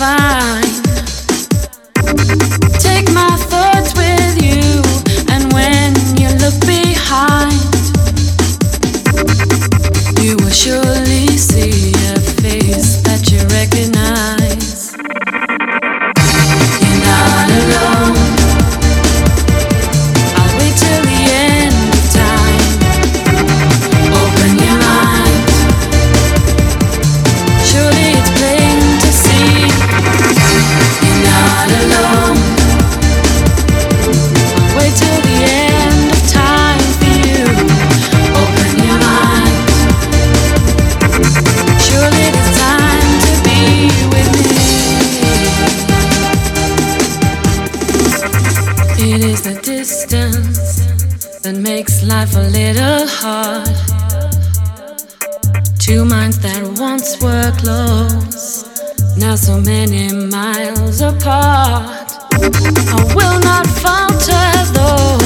fine. Take my thoughts with you, and when you look behind, you will surely see a face that you recognize. You're not alone. I'll wait till the end of time. Open your mind. Surely it's plain to see. You're not alone. I'll wait till the end of time for you. Open your mind. Surely it's time to be with me. It is the distance that makes life a little hard. Two minds that once were close, now so many miles apart. I will not falter though.